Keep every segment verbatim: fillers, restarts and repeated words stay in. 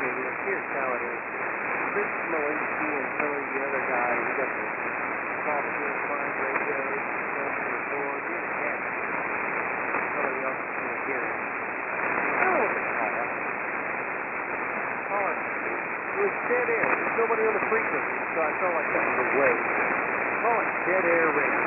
Yes, here's how it is. Chris Malinsky and Billy, the other guy, we got the software fine radios, stuff to record. Here's Ken. Somebody else is going to hear it. I don't know what to call it. Call it. It was dead air. There's nobody on the frequency, so I felt like that was a waste. Call it dead air radio.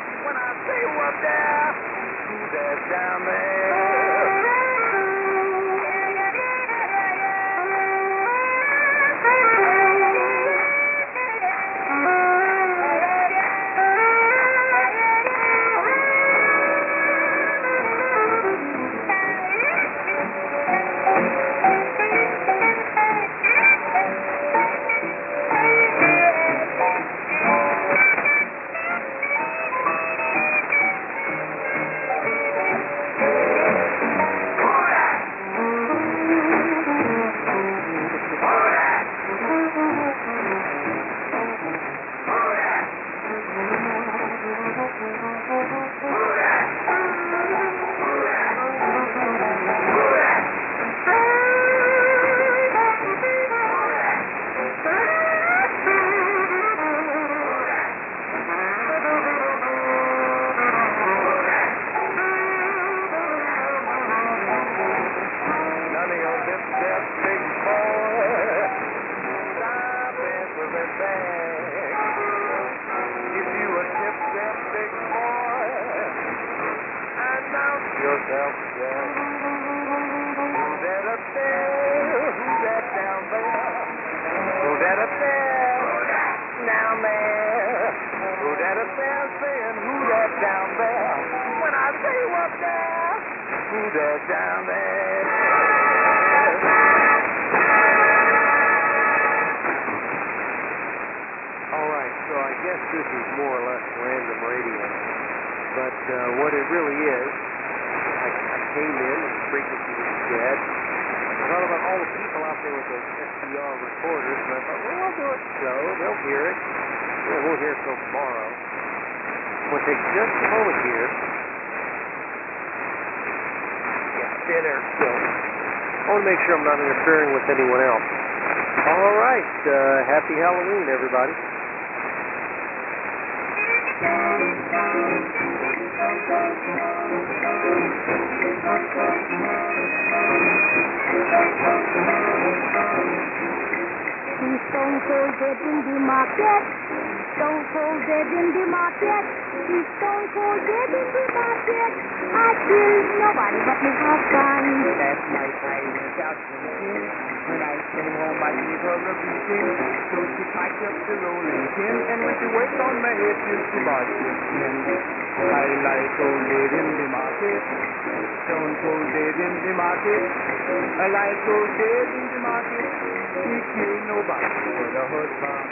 Down there, who's that down there? there? Who's that down there? Who's that up there? Down there. Who's that up there saying, who's that down there? When I say you up there, who's that down there? All right, so I guess this is more or less random radio. But uh, what it really is, I, I came in and the frequency was dead. I thought about all the people out there with those S D R recorders, and I thought, well, I'll do it so. They'll hear it. Well, we'll hear it till tomorrow. We'll take just a moment here. Yeah, stay there still. I want to make sure I'm not interfering with anyone else. All right. Uh, happy Halloween, everybody. He's stone cold dead in the market. Stone cold dead in the market. He's stone cold dead in the market. I killed nobody but my husband. Last night I went out drinking. When I came home I gave her a beating. So she packed up the rolling pin and went to work on my head till she bought this pin. I lie cold dead in the market. Stone cold dead in the market. I lie cold dead in the market. He killed nobody but a husband.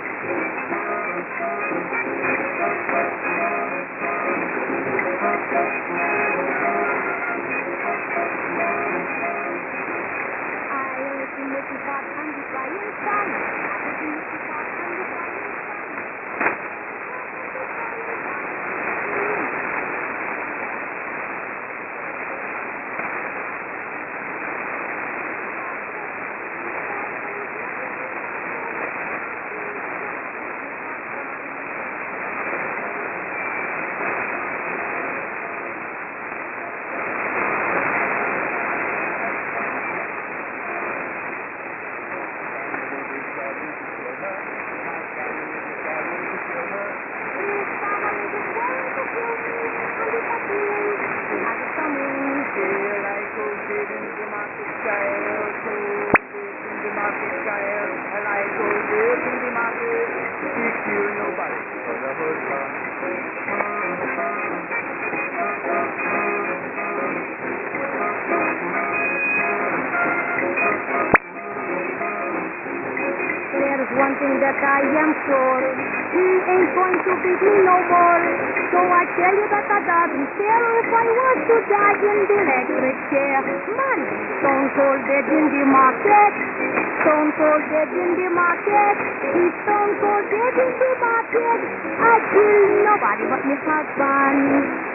There's one thing that I am sure, he ain't going to beat me no more. So I tell you that I doesn't care if I was to die in the electric chair. Man, stone cold dead in the market. Stone cold dead in the market. He's stone cold dead in the market. I kill nobody but my husband.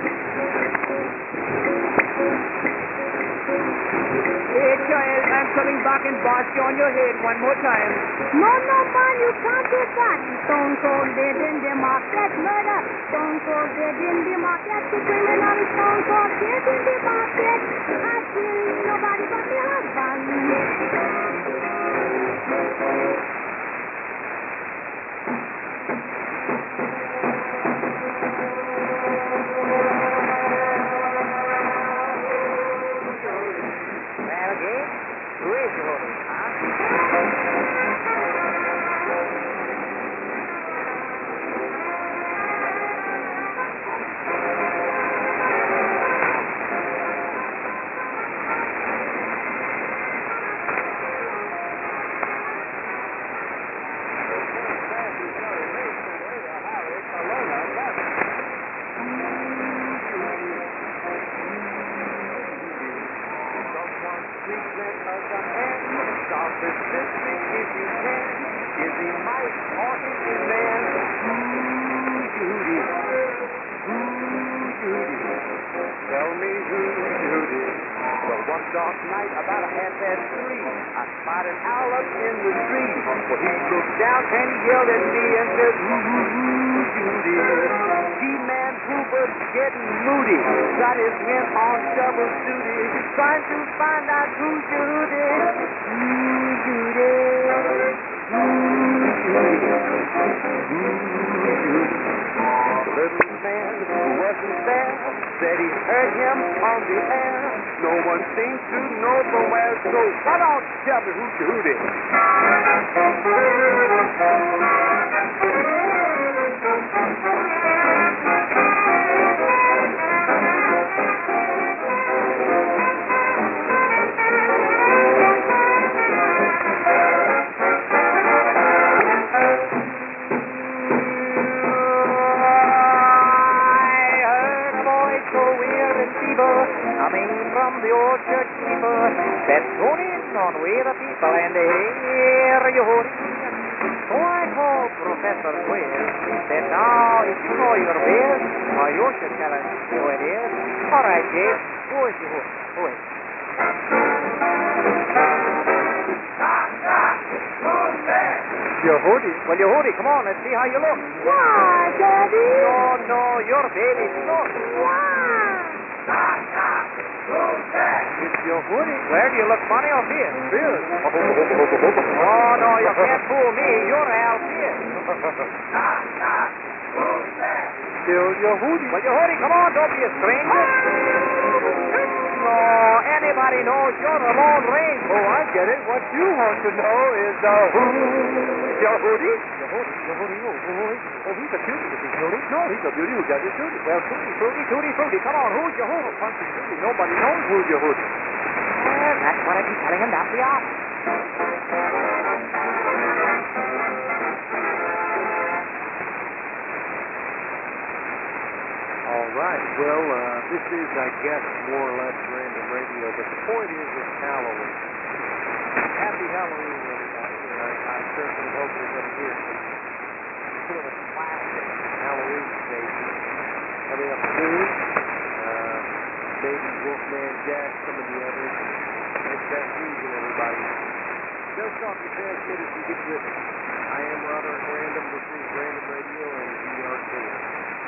Hey, child, I'm coming back and bash you on your head one more time. No, no, man, you can't do that. Stone cold dead in the market, murder. Stone cold dead in the market, the criminal. Stone cold dead in the market. I kill nobody but my husband. Well, again, who is your woman, huh? Is he might or is he man? Ooh, Judy. Ooh, Judy. Tell me who, Judy. Well, one dark night, about a half past three, I spotted Al up in the tree. Well, he looked down and he yelled at me and said, ooh, Judy. G-Man Hoover's getting moody. Got his men on double duty, trying to find out who's Judy. Ooh, Judy. Ooh, Judy. Ooh, Judy. The little man who wasn't there said he heard him on the air. No one seems to know from where to go. Why don't you tell me who's your hootie? Coming from the orchard keeper, said tune in on We the People and hear you hooty. So I called Professor Quiz, said now if you know your biz, why you should tell us who it is. All right, Gabe, who is your hooty? Who is it? Your hooty? Well, your hooty, come on, let's see how you look. Why, Daddy? No, no, your baby's look. Why? It's your hoodie. Where do you look funny or fierce? Fierce. Oh, no, you can't fool me. You're Al Fierce. Still your hootie. Well, your hoodie, come on, don't be a stranger. No, anybody knows you're the Lone Ranger. Oh, I get it. What you want to know is uh, who's your hootie? Your hoodie, your hoodie, who? Who is he? Oh, he's a cutie, is he, Tootie? No, he's a beauty who got his duty. Well, Tootie, Fruity, Tootie, Fruity. Come on, who's your hoodie? Punching duty. Nobody knows who's your hootie. Well, that's what I keep telling him. That's the option. All right. Well, uh, this is, I guess, more or less random radio, but the point is it's Halloween. Happy Halloween, everybody. And I, I certainly hope you're going to hear some sort of classic Halloween stations coming up soon. Uh, maybe Wolfman Jack, some of the others. Make that season, everybody. Just off your transmitters and get with it. I am Roderick Random. This is Random Radio, and we are clear.